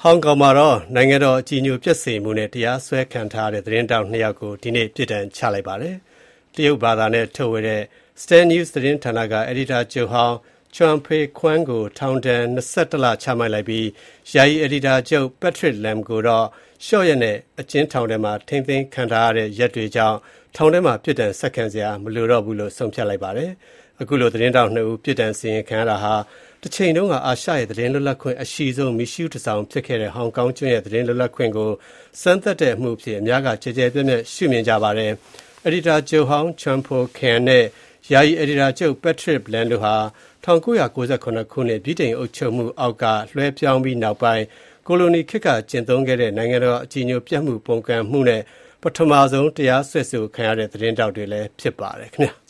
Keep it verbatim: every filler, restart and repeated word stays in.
ဟောင်ကောင်မှာတော့နိုင်ငံတော်အကြည်ညိုပျက်စေမှုနဲ့တရားစွဲခံထားရတဲ့သတင်းထောက်နှစ်ယောက်ကိုဒီနေ့ပြစ်ဒဏ်ချလိုက်ပါတယ်။တရုတ်ဘာသာနဲ့ထုတ်ဝေတဲ့ Stand News သတင်းဌာနကအယ်ဒီတာချုပ်ဟောင်း Chuan Pui-kuen ကိုထောင်ဒဏ်၂၁ လချမှတ်လိုက်ပြီးယာယီအယ်ဒီတာချုပ် Patrick Lam ကိုတော့လျှော့ရက်နဲ့အကျဉ်းထောင်ထဲမှာထိန်းသိမ်းခံထားရတဲ့ရက်တွေကြောင့်ထောင်ထဲမှာပြစ်ဒဏ်ဆက်ခံစရာမလိုတော့ဘူးလို့ဆုံးဖြတ်လိုက်ပါတယ်။အခုလိုသတင်းထောက်နှစ်ဦးပြစ်ဒဏ်စီရင်ခံရတာဟာတစ်ချိန်တုန်းကအာရှရဲ့သတင်းလွတ်လပ်ခွင့်အရှိဆုံးမီရှူးတစ်ဆောင်ဖြစ်ခဲ့တဲ့ဟောင်ကောင်ကျွန်းရဲ့သတင်းလွတ်လပ်ခွင့်ကိုစမ်းသပ်တဲ့အမှုဖြစ်အများကကြဲကြဲပြန့်ပြန့်ရှုမြင်ကြပါတယ်။ အယ်ဒီတာချုပ်ဟောင်း Chuan Pui-kuen နဲ့ယာယီအယ်ဒီတာချုပ် Patrick Lam တို့ဟာ၁၉၉၇ ခုနှစ်ဗြိတိန်အုပ်ချုပ်မှုအောက်ကလွှဲပြောင်းပြီးနောက်ပိုင်းကိုလိုနီခေတ်ကကျင့်သုံးခဲ့တဲ့နိုင်ငံတော်အကြည်ညိုပျက်မှုပုန်ကန်မှုနဲ့ပထမဆုံးတရားစွဲဆိုခံရတဲ့သတင်းထောက်တွေလည်းဖြစ်ပါတယ်ခင်ဗျာ။